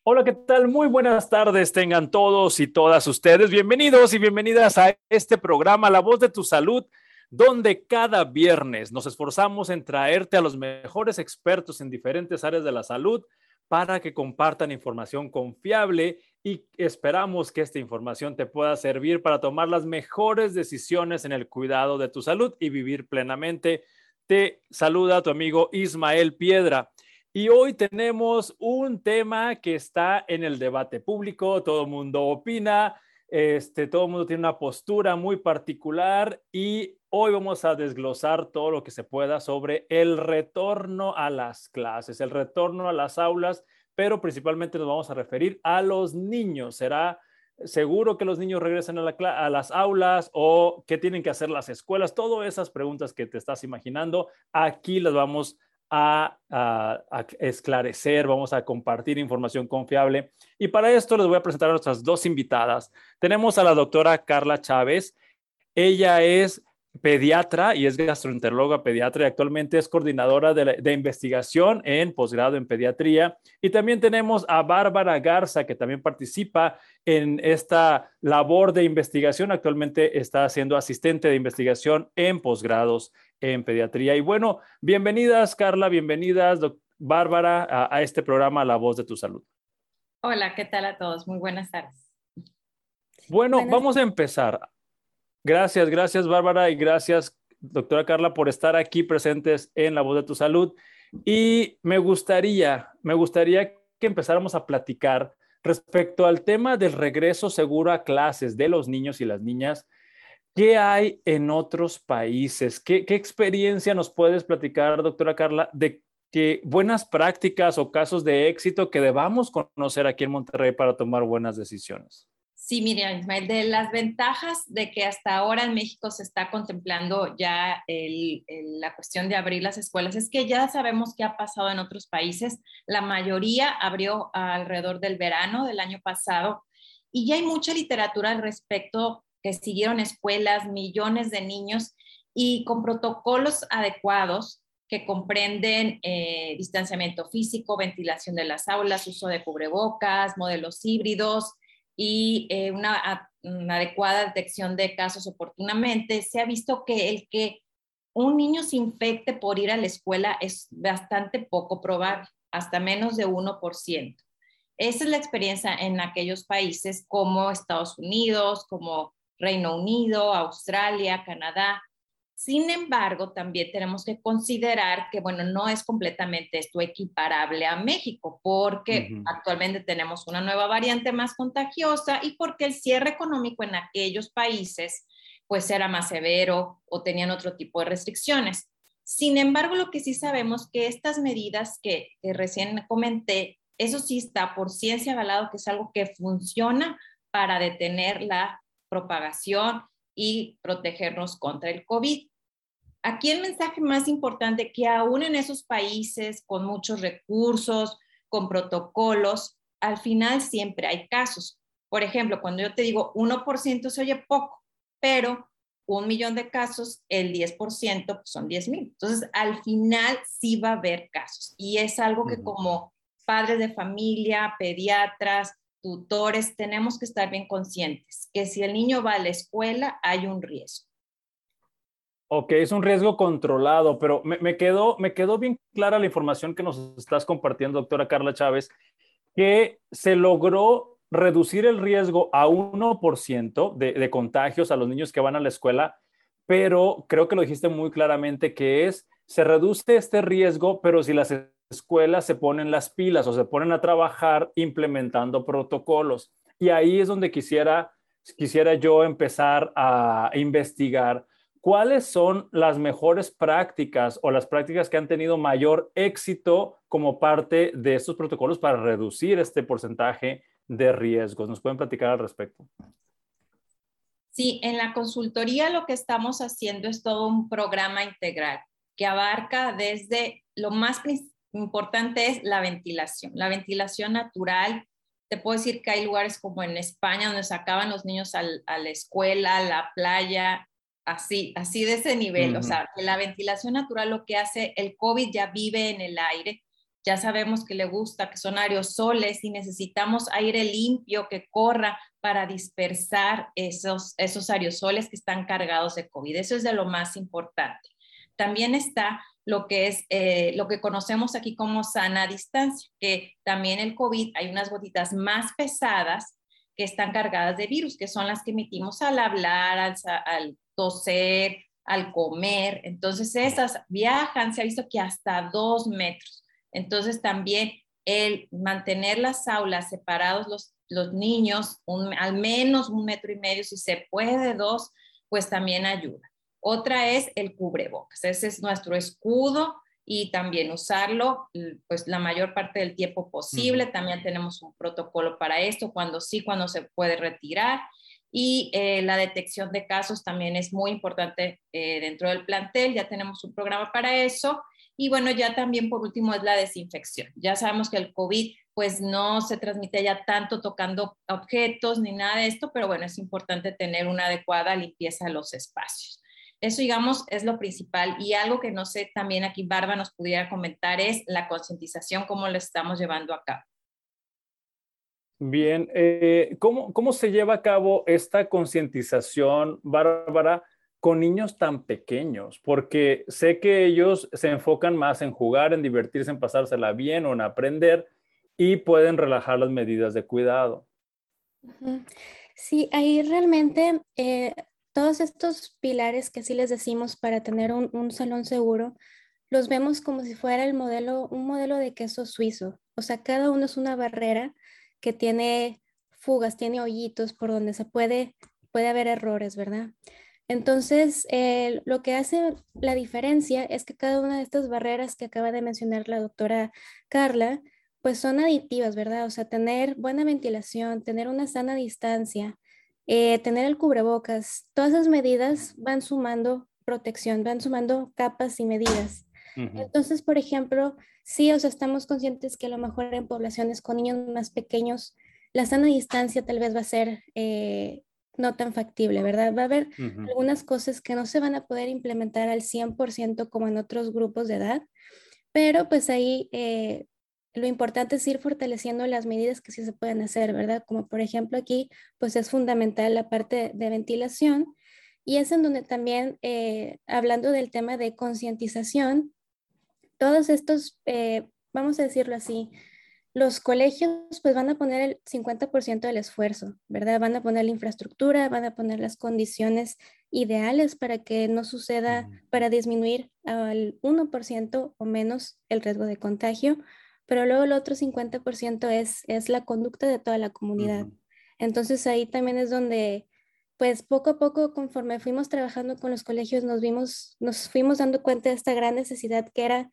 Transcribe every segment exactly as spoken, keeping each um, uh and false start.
Hola, ¿qué tal? Muy buenas tardes tengan todos y todas ustedes. Bienvenidos y bienvenidas a este programa, La Voz de tu Salud, donde cada viernes nos esforzamos en traerte a los mejores expertos en diferentes áreas de la salud para que compartan información confiable y esperamos que esta información te pueda servir para tomar las mejores decisiones en el cuidado de tu salud y vivir plenamente. Te saluda tu amigo Ismael Piedra. Y hoy tenemos un tema que está en el debate público, todo el mundo opina, este, todo el mundo tiene una postura muy particular y hoy vamos a desglosar todo lo que se pueda sobre el retorno a las clases, el retorno a las aulas, pero principalmente nos vamos a referir a los niños. ¿Será seguro que los niños regresen a, la, a las aulas o qué tienen que hacer las escuelas? Todas esas preguntas que te estás imaginando, aquí las vamos a A, a, a, esclarecer, vamos a compartir información confiable. Y para esto les voy a presentar a nuestras dos invitadas. Tenemos a la doctora Carla Chávez. Ella es pediatra y es gastroenteróloga pediatra y actualmente es coordinadora de, la, de investigación en posgrado en pediatría. Y también tenemos a Bárbara Garza, que también participa en esta labor de investigación. Actualmente está siendo asistente de investigación en posgrados en pediatría. Y bueno, bienvenidas, Carla, bienvenidas, Bárbara, a, a este programa La Voz de tu Salud. Hola, ¿qué tal a todos? Muy buenas tardes. Bueno, Buenas. vamos a empezar. Gracias, gracias Bárbara y gracias doctora Carla por estar aquí presentes en La Voz de tu Salud. Y me gustaría, me gustaría que empezáramos a platicar respecto al tema del regreso seguro a clases de los niños y las niñas. ¿Qué hay en otros países? ¿Qué, qué experiencia nos puedes platicar, doctora Carla, de que buenas prácticas o casos de éxito que debamos conocer aquí en Monterrey para tomar buenas decisiones? Sí, mira, Ismael, de las ventajas de que hasta ahora en México se está contemplando ya el, el, la cuestión de abrir las escuelas es que ya sabemos qué ha pasado en otros países. La mayoría abrió alrededor del verano del año pasado y ya hay mucha literatura al respecto, que siguieron escuelas, millones de niños y con protocolos adecuados que comprenden eh, distanciamiento físico, ventilación de las aulas, uso de cubrebocas, modelos híbridos, y eh, una, una adecuada detección de casos oportunamente. Se ha visto que el que un niño se infecte por ir a la escuela es bastante poco probable, hasta menos de uno por ciento. Esa es la experiencia en aquellos países como Estados Unidos, como Reino Unido, Australia, Canadá. Sin embargo, también tenemos que considerar que, bueno, no es completamente esto equiparable a México, porque Uh-huh. actualmente tenemos una nueva variante más contagiosa y porque el cierre económico en aquellos países pues era más severo o tenían otro tipo de restricciones. Sin embargo, lo que sí sabemos que estas medidas que, que recién comenté, eso sí está por ciencia avalado que es algo que funciona para detener la propagación y protegernos contra el COVID. Aquí el mensaje más importante que aún en esos países con muchos recursos, con protocolos, al final siempre hay casos. Por ejemplo, cuando yo te digo uno por ciento se oye poco, pero un millón de casos, el diez por ciento son diez mil. Entonces, al final sí va a haber casos. Y es algo que como padres de familia, pediatras, tutores, tenemos que estar bien conscientes que si el niño va a la escuela hay un riesgo. Ok, es un riesgo controlado, pero me, me, quedó, me quedó bien clara la información que nos estás compartiendo, doctora Carla Chávez, que se logró reducir el riesgo a uno por ciento de, de contagios a los niños que van a la escuela, pero creo que lo dijiste muy claramente, que es, se reduce este riesgo, pero si las escuelas se ponen las pilas o se ponen a trabajar implementando protocolos. Y ahí es donde quisiera, quisiera yo empezar a investigar ¿cuáles son las mejores prácticas o las prácticas que han tenido mayor éxito como parte de estos protocolos para reducir este porcentaje de riesgos? ¿Nos pueden platicar al respecto? Sí, en la consultoría lo que estamos haciendo es todo un programa integral que abarca desde lo más importante es la ventilación, la ventilación natural. Te puedo decir que hay lugares como en España donde sacaban los niños al, a la escuela, a la playa, así, así de ese nivel. Uh-huh. O sea, que la ventilación natural lo que hace, el COVID ya vive en el aire, ya sabemos que le gusta, que son aerosoles y necesitamos aire limpio que corra para dispersar esos, esos aerosoles que están cargados de COVID. Eso es de lo más importante. También está lo que es eh, lo que conocemos aquí como sana distancia, que también el COVID hay unas gotitas más pesadas que están cargadas de virus, que son las que emitimos al hablar, al, al toser, al comer. Entonces esas viajan, se ha visto que hasta dos metros. Entonces también el mantener las aulas separados los, los niños, un, al menos un metro y medio, si se puede dos, pues también ayuda. Otra es el cubrebocas. Ese es nuestro escudo y también usarlo pues la mayor parte del tiempo posible. Uh-huh. También tenemos un protocolo para esto, cuando sí, cuando se puede retirar. Y eh, la detección de casos también es muy importante eh, dentro del plantel. Ya tenemos un programa para eso. Y bueno, ya también por último es la desinfección. Ya sabemos que el COVID pues no se transmite ya tanto tocando objetos ni nada de esto, pero bueno, es importante tener una adecuada limpieza de los espacios. Eso, digamos, es lo principal. Y algo que no sé, también aquí Barba nos pudiera comentar es la concientización, cómo lo estamos llevando a cabo. Bien, eh, ¿cómo, ¿cómo se lleva a cabo esta concientización, Bárbara, con niños tan pequeños? Porque sé que ellos se enfocan más en jugar, en divertirse, en pasársela bien o en aprender y pueden relajar las medidas de cuidado. Sí, ahí realmente eh, todos estos pilares que así les decimos para tener un, un salón seguro, los vemos como si fuera el modelo, un modelo de queso suizo. O sea, cada uno es una barrera que tiene fugas, tiene hoyitos por donde se puede, puede haber errores, ¿verdad? Entonces, eh, lo que hace la diferencia es que cada una de estas barreras que acaba de mencionar la doctora Carla, pues son aditivas, ¿verdad? O sea, tener buena ventilación, tener una sana distancia, eh, tener el cubrebocas, todas esas medidas van sumando protección, van sumando capas y medidas. Uh-huh. Entonces, por ejemplo, sí, o sea, estamos conscientes que a lo mejor en poblaciones con niños más pequeños, la sana distancia tal vez va a ser eh, no tan factible, ¿verdad? Va a haber uh-huh. algunas cosas que no se van a poder implementar al cien por ciento como en otros grupos de edad, pero pues ahí eh, lo importante es ir fortaleciendo las medidas que sí se pueden hacer, ¿verdad? Como por ejemplo aquí, pues es fundamental la parte de ventilación y es en donde también, eh, hablando del tema de concientización, todos estos, eh, vamos a decirlo así, los colegios pues van a poner el cincuenta por ciento del esfuerzo, ¿verdad? Van a poner la infraestructura, van a poner las condiciones ideales para que no suceda, para disminuir al uno por ciento o menos el riesgo de contagio, pero luego el otro cincuenta por ciento es, es la conducta de toda la comunidad. Uh-huh. Entonces ahí también es donde, pues poco a poco, conforme fuimos trabajando con los colegios, nos vimos, nos fuimos dando cuenta de esta gran necesidad que era,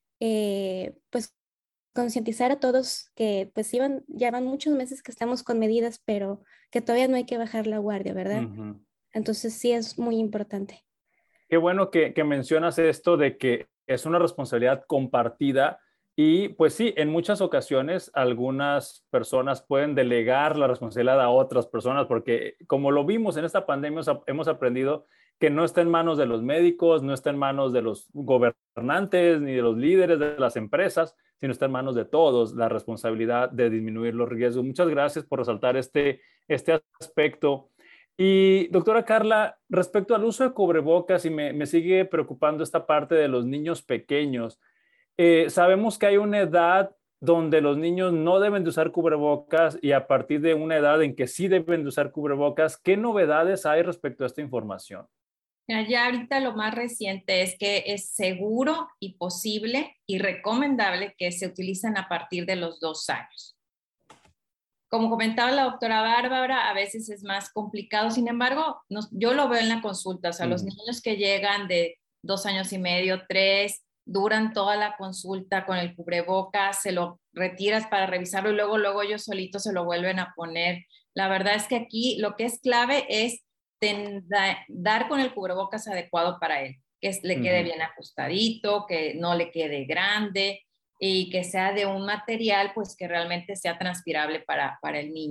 eh, pues, concientizar a todos que pues iban, ya van muchos meses que estamos con medidas, pero que todavía no hay que bajar la guardia, ¿verdad? Uh-huh. Entonces sí es muy importante. Qué bueno que, que mencionas esto de que es una responsabilidad compartida y pues sí, en muchas ocasiones algunas personas pueden delegar la responsabilidad a otras personas porque como lo vimos en esta pandemia hemos aprendido que no está en manos de los médicos, no está en manos de los gobernantes ni de los líderes de las empresas, sino está en manos de todos la responsabilidad de disminuir los riesgos. Muchas gracias por resaltar este, este aspecto. Y doctora Carla, respecto al uso de cubrebocas, y me, me sigue preocupando esta parte de los niños pequeños, eh, sabemos que hay una edad donde los niños no deben de usar cubrebocas y a partir de una edad en que sí deben de usar cubrebocas, ¿qué novedades hay respecto a esta información? Ya ahorita lo más reciente es que es seguro y posible y recomendable que se utilicen a partir de los dos años. Como comentaba la doctora Bárbara, a veces es más complicado, sin embargo, nos, yo lo veo en la consulta, o sea, mm. los niños que llegan de dos años y medio, tres, duran toda la consulta con el cubrebocas, se lo retiras para revisarlo y luego, luego ellos solitos se lo vuelven a poner. La verdad es que aquí lo que es clave es ten, da, dar con el cubrebocas adecuado para él, que le quede uh-huh. bien ajustadito, que no le quede grande y que sea de un material pues que realmente sea transpirable para, para el niño.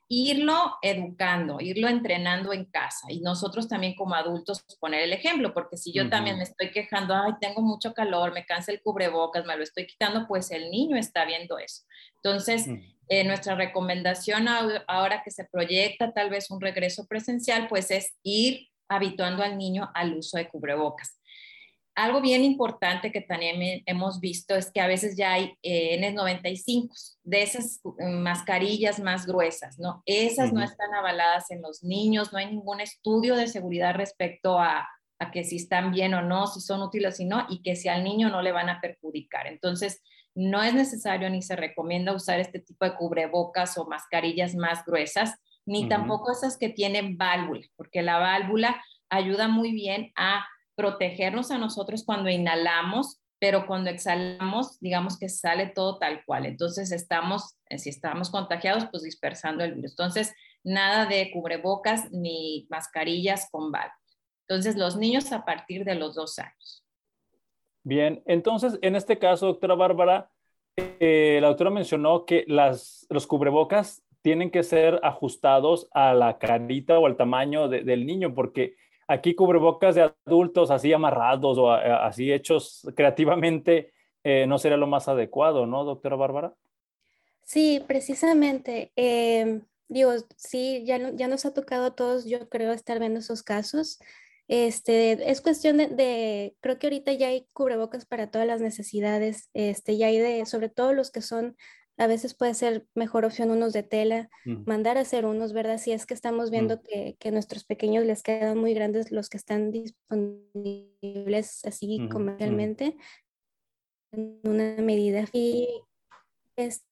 irlo educando, irlo entrenando en casa y nosotros también como adultos poner el ejemplo, porque si yo uh-huh. también me estoy quejando, ay, tengo mucho calor, me cansa el cubrebocas, me lo estoy quitando, pues el niño está viendo eso. Entonces, uh-huh. eh, nuestra recomendación ahora que se proyecta tal vez un regreso presencial, pues es ir habituando al niño al uso de cubrebocas. Algo bien importante que también hemos visto es que a veces ya hay eh, N noventa y cinco de esas mascarillas más gruesas, ¿no? Esas uh-huh. no están avaladas en los niños, no hay ningún estudio de seguridad respecto a, a que si están bien o no, si son útiles o no, y que si al niño no le van a perjudicar. Entonces, no es necesario ni se recomienda usar este tipo de cubrebocas o mascarillas más gruesas, ni uh-huh. tampoco esas que tienen válvula, porque la válvula ayuda muy bien a protegernos a nosotros cuando inhalamos, pero cuando exhalamos, digamos que sale todo tal cual. Entonces estamos, si estamos contagiados, pues dispersando el virus. Entonces, nada de cubrebocas ni mascarillas con válvula. Entonces, los niños a partir de los dos años. Bien, entonces, en este caso, doctora Bárbara, eh, la doctora mencionó que las, los cubrebocas tienen que ser ajustados a la carita o al tamaño de, del niño, porque aquí cubrebocas de adultos así amarrados o a, así hechos creativamente eh, no sería lo más adecuado, ¿no, doctora Bárbara? Sí, precisamente. Eh, digo, sí, ya, no, ya nos ha tocado a todos, yo creo, estar viendo esos casos. Este, es cuestión de, de, creo que ahorita ya hay cubrebocas para todas las necesidades, este, ya hay de, sobre todo los que son, a veces puede ser mejor opción unos de tela, mm. mandar a hacer unos, ¿verdad? Si es que estamos viendo mm. que, que a nuestros pequeños les quedan muy grandes los que están disponibles así mm. comercialmente, mm. en una medida. Y, este,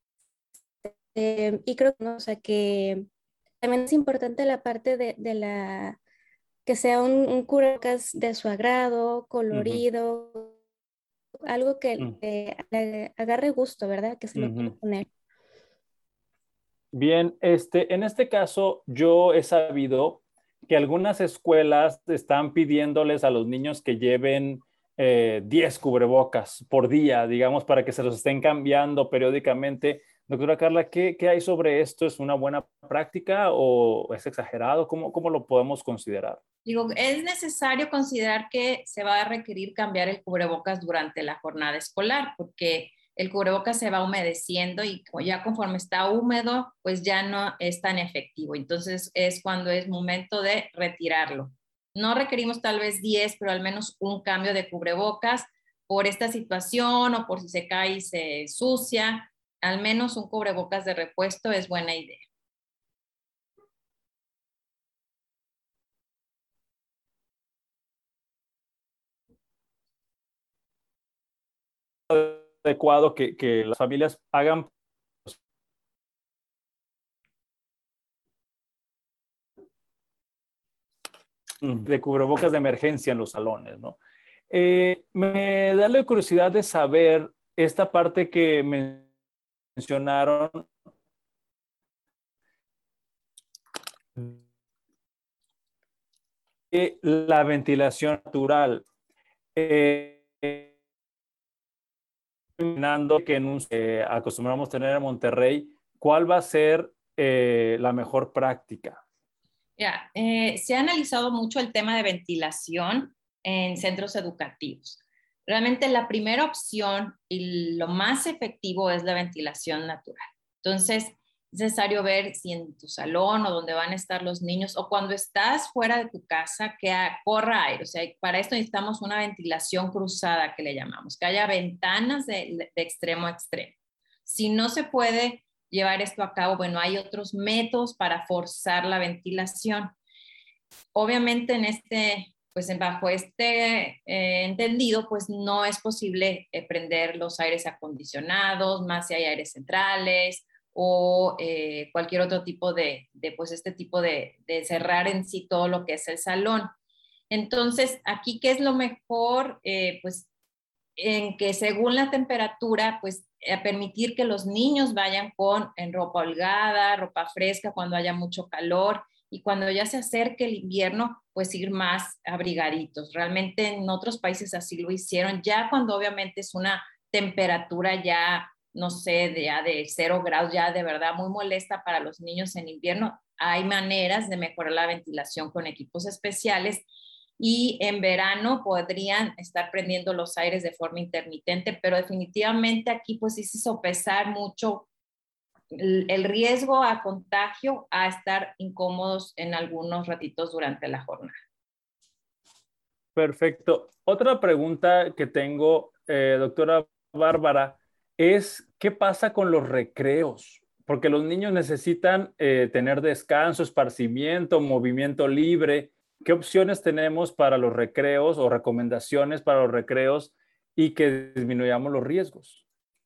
y creo ¿no? O sea, que también es importante la parte de, de la, que sea un, un cubrebocas de su agrado, colorido, uh-huh. algo que uh-huh. le, le agarre gusto, ¿verdad? Que se lo uh-huh. quiera poner. Bien, este, en este caso yo he sabido que algunas escuelas están pidiéndoles a los niños que lleven eh, diez cubrebocas por día, digamos, para que se los estén cambiando periódicamente. Doctora Carla, ¿qué, qué hay sobre esto? ¿Es una buena práctica o es exagerado? ¿Cómo, cómo lo podemos considerar? Digo, es necesario considerar que se va a requerir cambiar el cubrebocas durante la jornada escolar, porque el cubrebocas se va humedeciendo y ya conforme está húmedo, pues ya no es tan efectivo. Entonces es cuando es momento de retirarlo. No requerimos tal vez diez, pero al menos un cambio de cubrebocas por esta situación o por si se cae y se sucia. Al menos un cubrebocas de repuesto es buena idea. Adecuado que, que las familias hagan de cubrebocas de emergencia en los salones, ¿no? Eh, me da la curiosidad de saber esta parte que mencionaron de la ventilación natural. Eh, que en un, eh, acostumbramos tener en Monterrey, ¿cuál va a ser eh, la mejor práctica? Ya, eh, se ha analizado mucho el tema de ventilación en centros educativos. Realmente la primera opción y lo más efectivo es la ventilación natural. Entonces, es necesario ver si en tu salón o donde van a estar los niños o cuando estás fuera de tu casa que corra aire. O sea, para esto necesitamos una ventilación cruzada que le llamamos, que haya ventanas de, de extremo a extremo. Si no se puede llevar esto a cabo, bueno, hay otros métodos para forzar la ventilación. Obviamente en este, pues bajo este eh, entendido, pues no es posible eh, prender los aires acondicionados, más si hay aires centrales o eh, cualquier otro tipo de, de pues este tipo de, de cerrar en sí todo lo que es el salón. Entonces, aquí, ¿qué es lo mejor? Eh, pues en que según la temperatura, pues a permitir que los niños vayan con en ropa holgada, ropa fresca cuando haya mucho calor y cuando ya se acerque el invierno, pues ir más abrigaditos. Realmente en otros países así lo hicieron, ya cuando obviamente es una temperatura ya no sé, de, ya de cero grados, ya de verdad muy molesta para los niños en invierno. Hay maneras de mejorar la ventilación con equipos especiales y en verano podrían estar prendiendo los aires de forma intermitente, pero definitivamente aquí pues sí se sopesar mucho el, el riesgo a contagio a estar incómodos en algunos ratitos durante la jornada. Perfecto. Otra pregunta que tengo, eh, doctora Bárbara, es ¿qué pasa con los recreos? Porque los niños necesitan eh, tener descanso, esparcimiento, movimiento libre. ¿Qué opciones tenemos para los recreos o recomendaciones para los recreos y que disminuyamos los riesgos?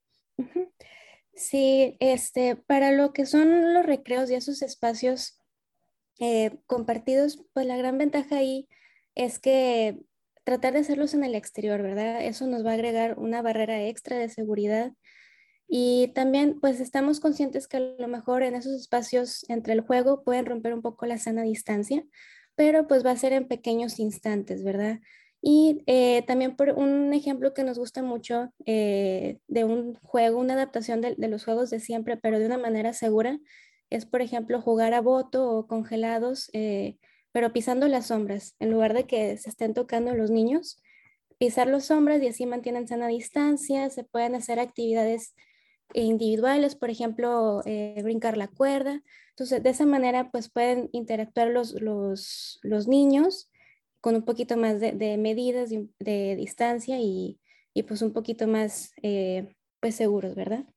Sí, este, para lo que son los recreos y esos espacios eh, compartidos, pues la gran ventaja ahí es que tratar de hacerlos en el exterior, ¿verdad? Eso nos va a agregar una barrera extra de seguridad. Y también, pues estamos conscientes que a lo mejor en esos espacios entre el juego pueden romper un poco la sana distancia, pero pues va a ser en pequeños instantes, ¿verdad? Y eh, también por un ejemplo que nos gusta mucho eh, de un juego, una adaptación de, de los juegos de siempre, pero de una manera segura, es por ejemplo jugar a boto o congelados, eh, pero pisando las sombras, en lugar de que se estén tocando los niños, pisar las sombras y así mantienen sana distancia, se pueden hacer actividades individuales, por ejemplo, eh, brincar la cuerda. Entonces, de esa manera, pues pueden interactuar los, los, los niños con un poquito más de, de medidas de, de distancia y, y, pues un poquito más eh, pues seguros, ¿verdad?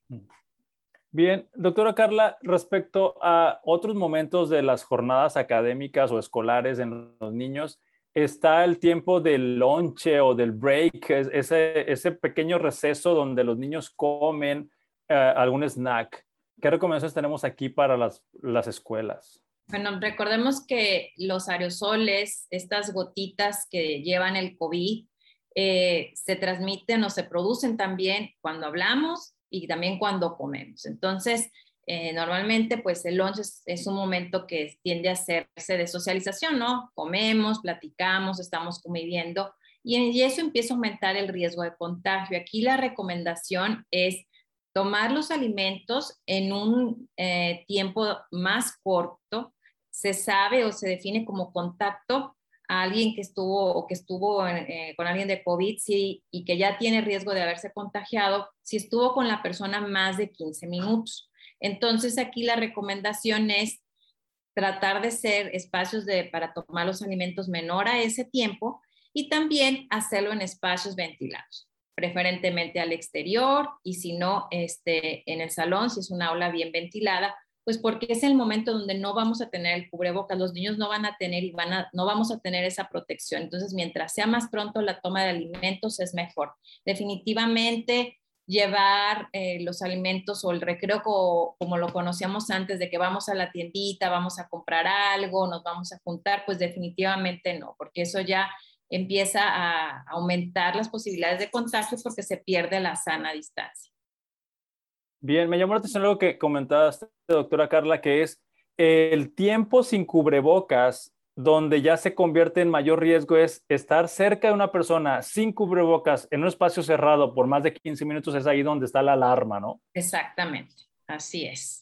Bien, doctora Carla, respecto a otros momentos de las jornadas académicas o escolares en los niños, está el tiempo del lonche o del break, ese, ese pequeño receso donde los niños comen eh, algún snack. ¿Qué recomendaciones tenemos aquí para las, las escuelas? Bueno, recordemos que los aerosoles, estas gotitas que llevan el COVID, eh, se transmiten o se producen también cuando hablamos y también cuando comemos. Entonces, eh, normalmente, pues el lunch es, es un momento que tiende a hacerse de socialización, ¿no? Comemos, platicamos, estamos conviviendo y, y eso empieza a aumentar el riesgo de contagio. Aquí la recomendación es tomar los alimentos en un eh, tiempo más corto. Se sabe o se define como contacto a alguien que estuvo o que estuvo eh, con alguien de COVID sí, y que ya tiene riesgo de haberse contagiado, si estuvo con la persona más de quince minutos. Entonces aquí la recomendación es tratar de ser espacios de, para tomar los alimentos menor a ese tiempo y también hacerlo en espacios ventilados, preferentemente al exterior y si no, este, en el salón, si es una aula bien ventilada, pues porque es el momento donde no vamos a tener el cubrebocas, los niños no van a tener y van a, no vamos a tener esa protección. Entonces, mientras sea más pronto la toma de alimentos es mejor. Definitivamente llevar eh, los alimentos o el recreo como, como lo conocíamos antes, de que vamos a la tiendita, vamos a comprar algo, nos vamos a juntar, pues definitivamente no, porque eso ya empieza a aumentar las posibilidades de contagio porque se pierde la sana distancia. Bien, me llamó la atención algo que comentaste, doctora Carla, que es el tiempo sin cubrebocas, donde ya se convierte en mayor riesgo, es estar cerca de una persona sin cubrebocas en un espacio cerrado por más de quince minutos, es ahí donde está la alarma, ¿no? Exactamente, así es.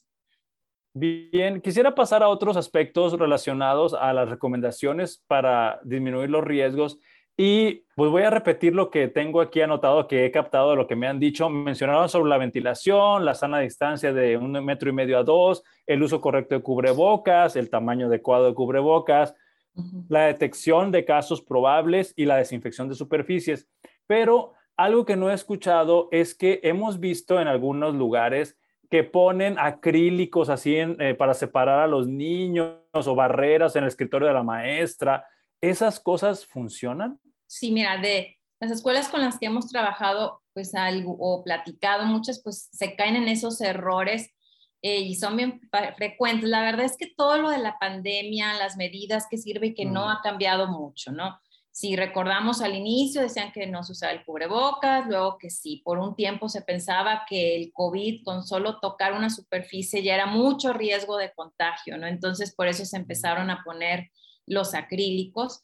Bien, quisiera pasar a otros aspectos relacionados a las recomendaciones para disminuir los riesgos. Y pues voy a repetir lo que tengo aquí anotado, que he captado de lo que me han dicho. Mencionaron sobre la ventilación, la sana distancia de un metro y medio a dos, el uso correcto de cubrebocas, el tamaño adecuado de cubrebocas, uh-huh. la detección de casos probables y la desinfección de superficies. Pero algo que no he escuchado es que hemos visto en algunos lugares que ponen acrílicos así en, eh, para separar a los niños o barreras en el escritorio de la maestra. ¿Esas cosas funcionan? Sí, mira, de las escuelas con las que hemos trabajado pues algo, o platicado, muchas pues se caen en esos errores eh, y son bien frecuentes. La verdad es que todo lo de la pandemia, las medidas que sirve y que mm. no ha cambiado mucho, ¿no? Si recordamos al inicio decían que no se usaba el cubrebocas, luego que sí, por un tiempo se pensaba que el COVID con solo tocar una superficie ya era mucho riesgo de contagio, ¿no? Entonces por eso se empezaron a poner los acrílicos.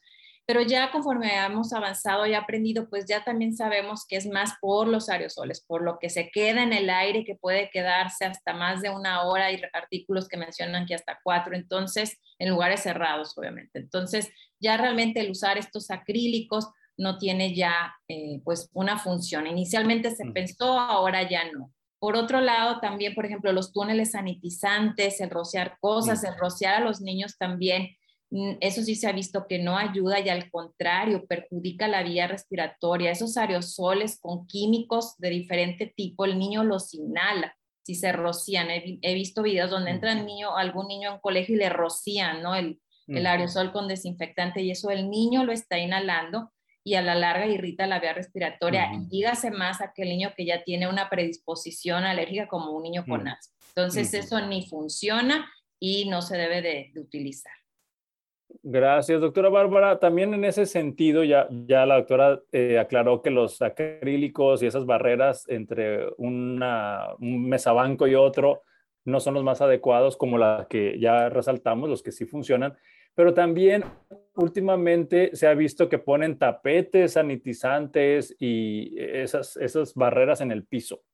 Pero ya conforme hemos avanzado y aprendido, pues ya también sabemos que es más por los aerosoles, por lo que se queda en el aire, que puede quedarse hasta más de una hora. Hay artículos que mencionan que hasta cuatro, entonces, en lugares cerrados, obviamente. Entonces, ya realmente el usar estos acrílicos no tiene ya eh, pues una función. Inicialmente se pensó, ahora ya no. Por otro lado, también, por ejemplo, los túneles sanitizantes, el rociar cosas, el rociar a los niños también, eso sí se ha visto que no ayuda y al contrario, perjudica la vía respiratoria. Esos aerosoles con químicos de diferente tipo, el niño los inhala si se rocían. He, he visto videos donde entra el niño, algún niño en colegio y le rocían, ¿no? El, el aerosol con desinfectante y eso el niño lo está inhalando y a la larga irrita la vía respiratoria. Uh-huh. Y dígase más a aquel niño que ya tiene una predisposición alérgica como un niño con asma. Entonces uh-huh. eso ni funciona y no se debe de, de utilizar. Gracias, doctora Bárbara. También en ese sentido, ya, ya la doctora eh, aclaró que los acrílicos y esas barreras entre una, un mesabanco y otro no son los más adecuados como la que ya resaltamos, los que sí funcionan. Pero también últimamente se ha visto que ponen tapetes sanitizantes y esas, esas barreras en el piso.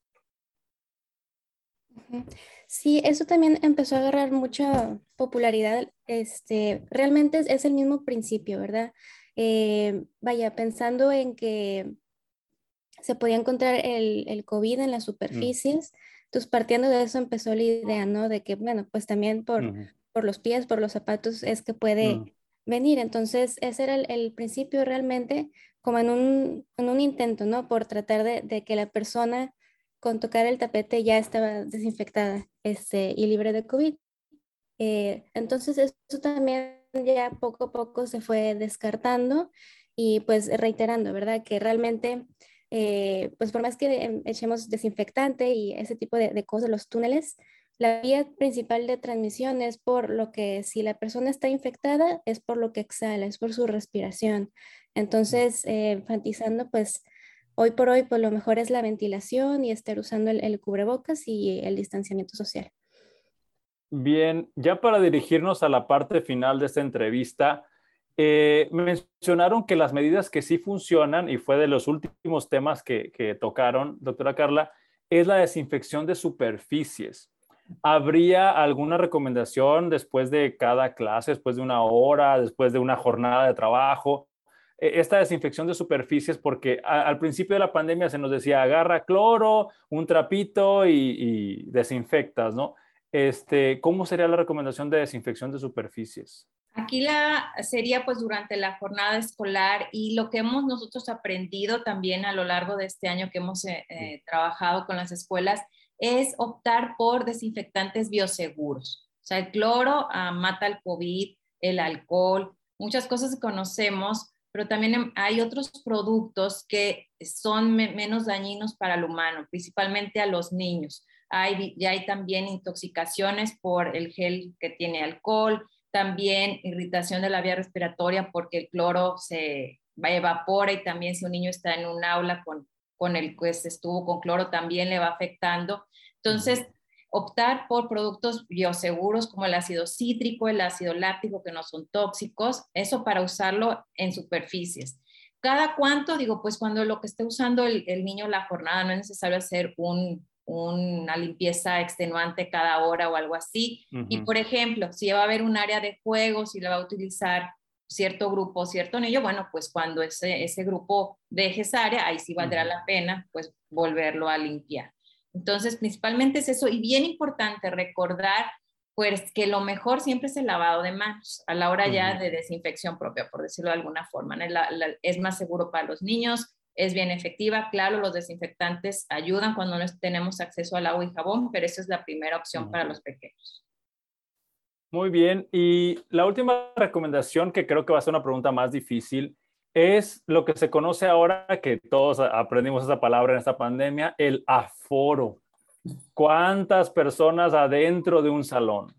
Sí, eso también empezó a agarrar mucha popularidad. Este, realmente es, es el mismo principio, ¿verdad? Eh, vaya, pensando en que se podía encontrar el, el COVID en las superficies, mm. entonces partiendo de eso empezó la idea, ¿no? De que, bueno, pues también por, uh-huh. por los pies, por los zapatos es que puede uh-huh. venir. Entonces ese era el, el principio realmente, como en un, en un intento, ¿no? Por tratar de, de que la persona con tocar el tapete ya estaba desinfectada este, y libre de COVID. Eh, entonces eso también ya poco a poco se fue descartando y pues reiterando, ¿verdad? Que realmente, eh, pues por más que echemos desinfectante y ese tipo de, de cosas, los túneles, la vía principal de transmisión es por lo que si la persona está infectada es por lo que exhala, es por su respiración. Entonces, eh, enfatizando pues hoy por hoy, pues lo mejor es la ventilación y estar usando el, el cubrebocas y el distanciamiento social. Bien, ya para dirigirnos a la parte final de esta entrevista, eh, mencionaron que las medidas que sí funcionan, y fue de los últimos temas que, que tocaron, doctora Carla, es la desinfección de superficies. ¿Habría alguna recomendación después de cada clase, después de una hora, después de una jornada de trabajo? Esta desinfección de superficies, porque a, al principio de la pandemia se nos decía, agarra cloro, un trapito y, y desinfectas, ¿no? Este, ¿cómo sería la recomendación de desinfección de superficies? Aquí la, sería pues durante la jornada escolar y lo que hemos nosotros aprendido también a lo largo de este año que hemos eh, eh, trabajado con las escuelas es optar por desinfectantes bioseguros. O sea, el cloro ah, mata el COVID, el alcohol, muchas cosas que conocemos, pero también hay otros productos que son me menos dañinos para el humano, principalmente a los niños. Hay, ya hay también intoxicaciones por el gel que tiene alcohol, también irritación de la vía respiratoria porque el cloro se va, evapora y también si un niño está en un aula con, con el que se estuvo con cloro también le va afectando. Entonces, optar por productos bioseguros como el ácido cítrico, el ácido láctico que no son tóxicos, eso para usarlo en superficies. ¿Cada cuánto? Digo, pues cuando lo que esté usando el, el niño la jornada, no es necesario hacer un, una limpieza extenuante cada hora o algo así. Uh-huh. Y por ejemplo, si va a haber un área de juegos y la va a utilizar cierto grupo, cierto niño, bueno, pues cuando ese, ese grupo deje esa área, ahí sí valdrá uh-huh. la pena pues volverlo a limpiar. Entonces, principalmente es eso. Y bien importante recordar pues que lo mejor siempre es el lavado de manos a la hora uh-huh. ya de desinfección propia, por decirlo de alguna forma, ¿no? La, la, es más seguro para los niños, es bien efectiva. Claro, los desinfectantes ayudan cuando no tenemos acceso al agua y jabón, pero esa es la primera opción uh-huh. para los pequeños. Muy bien. Y la última recomendación, que creo que va a ser una pregunta más difícil, es lo que se conoce ahora, que todos aprendimos esa palabra en esta pandemia, el aforo. ¿Cuántas personas adentro de un salón?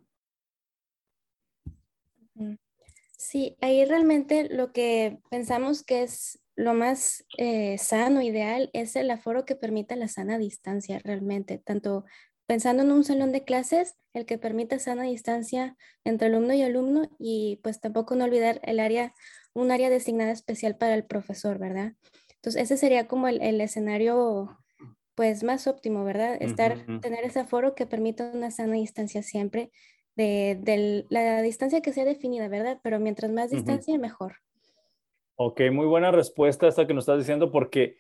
Sí, ahí realmente lo que pensamos que es lo más eh, sano, ideal, es el aforo que permita la sana distancia realmente, tanto pensando en un salón de clases, el que permita sana distancia entre alumno y alumno y pues tampoco no olvidar el área, un área designada especial para el profesor, ¿verdad? Entonces ese sería como el, el escenario pues más óptimo, ¿verdad? Estar, Uh-huh. tener ese aforo que permita una sana distancia siempre, de, de la distancia que sea definida, ¿verdad? Pero mientras más distancia, uh-huh. mejor. Ok, muy buena respuesta esta que nos estás diciendo porque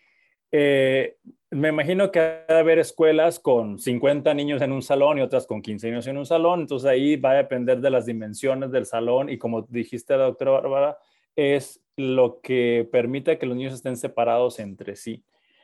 eh, me imagino que ha de haber escuelas con cincuenta niños en un salón y otras con quince niños en un salón, entonces ahí va a depender de las dimensiones del salón y como dijiste la doctora Bárbara, es lo que permite que los niños estén separados entre sí.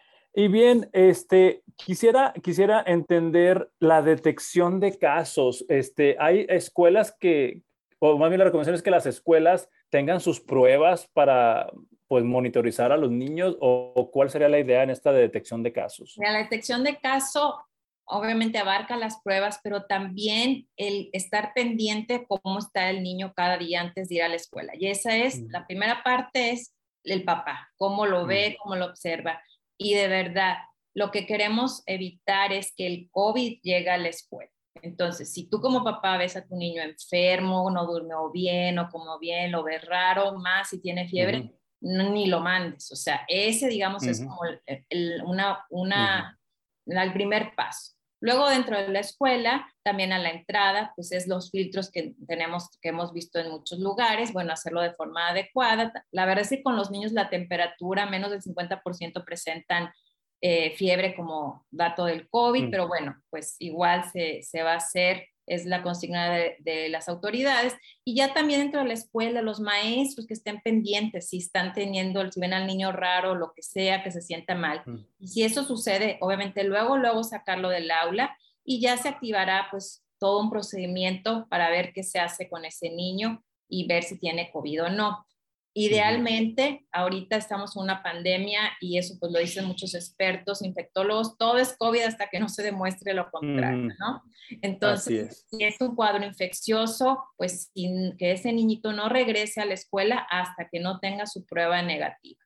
Y bien, este, quisiera, quisiera entender la detección de casos. Este, hay escuelas que, o más bien la recomendación es que las escuelas tengan sus pruebas para pues, monitorizar a los niños, o, o cuál sería la idea en esta de detección de casos. La detección de caso obviamente abarca las pruebas, pero también el estar pendiente cómo está el niño cada día antes de ir a la escuela. Y esa es, mm. la primera parte es el papá, cómo lo ve, mm. cómo lo observa. Y de verdad, lo que queremos evitar es que el COVID llegue a la escuela. Entonces, si tú como papá ves a tu niño enfermo, no durmió bien o comió bien, lo ves raro, más si tiene fiebre, uh-huh. no, ni lo mandes. O sea, ese, digamos, uh-huh. es como el, el, una, una, uh-huh. el primer paso. Luego, dentro de la escuela, también a la entrada, pues es los filtros que tenemos, que hemos visto en muchos lugares, bueno, hacerlo de forma adecuada. La verdad es que con los niños la temperatura, menos del cincuenta por ciento presentan eh, fiebre como dato del COVID, mm. pero bueno, pues igual se, se va a hacer, es la consigna de, de las autoridades. Y ya también dentro de la escuela, los maestros que estén pendientes, si están teniendo, si ven al niño raro, lo que sea, que se sienta mal. Mm. Y si eso sucede, obviamente luego, luego sacarlo del aula y ya se activará pues todo un procedimiento para ver qué se hace con ese niño y ver si tiene COVID o no. Idealmente, uh-huh. ahorita estamos en una pandemia y eso pues lo dicen muchos expertos, infectólogos, todo es COVID hasta que no se demuestre lo contrario, uh-huh. ¿no? Entonces, es. si es un cuadro infeccioso, pues sin que ese niñito no regrese a la escuela hasta que no tenga su prueba negativa.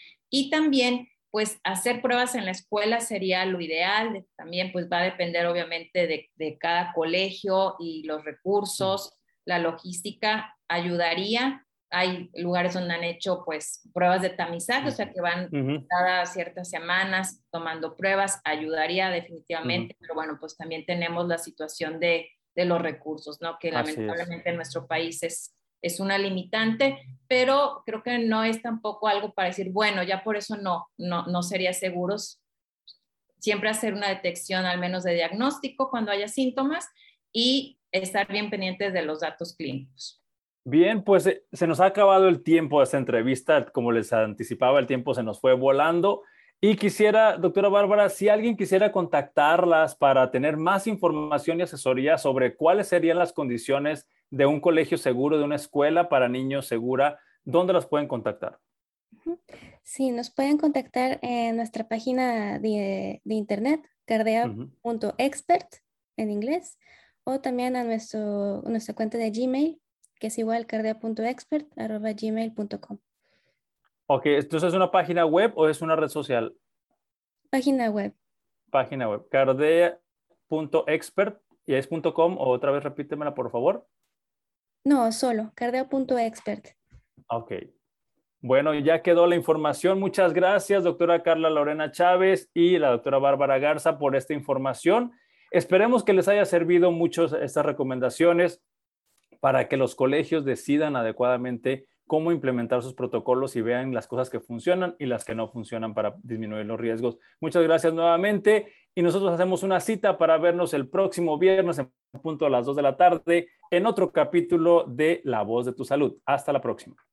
Y también, pues hacer pruebas en la escuela sería lo ideal, también pues va a depender obviamente de, de cada colegio y los recursos, uh-huh. la logística ayudaría. Hay lugares donde han hecho pues pruebas de tamizaje, o sea que van uh-huh. cada ciertas semanas tomando pruebas, ayudaría definitivamente, uh-huh. pero bueno, pues también tenemos la situación de, de los recursos, ¿no? Que Así lamentablemente es. En nuestro país es, es una limitante, pero creo que no es tampoco algo para decir, bueno, ya por eso no, no, no sería seguros. Siempre hacer una detección al menos de diagnóstico cuando haya síntomas y estar bien pendientes de los datos clínicos. Bien, pues eh, se nos ha acabado el tiempo de esta entrevista. Como les anticipaba, el tiempo se nos fue volando. Y quisiera, doctora Bárbara, si alguien quisiera contactarlas para tener más información y asesoría sobre cuáles serían las condiciones de un colegio seguro, de una escuela para niños segura, ¿dónde las pueden contactar? Sí, nos pueden contactar en nuestra página de, de internet, cardea punto expert en inglés, o también a nuestro, nuestra cuenta de Gmail, que es igual cardea punto expert arroba gmail punto com. Ok, ¿entonces es una página web o es una red social? Página web. Página web, cardea punto expert, y es .com, o otra vez repítemela por favor. No, solo, cardea punto expert. Ok. Bueno, ya quedó la información. Muchas gracias, doctora Carla Lorena Chávez y la doctora Bárbara Garza, por esta información. Esperemos que les haya servido mucho estas recomendaciones para que los colegios decidan adecuadamente cómo implementar sus protocolos y vean las cosas que funcionan y las que no funcionan para disminuir los riesgos. Muchas gracias nuevamente y nosotros hacemos una cita para vernos el próximo viernes en punto a las dos de la tarde en otro capítulo de La Voz de tu Salud. Hasta la próxima.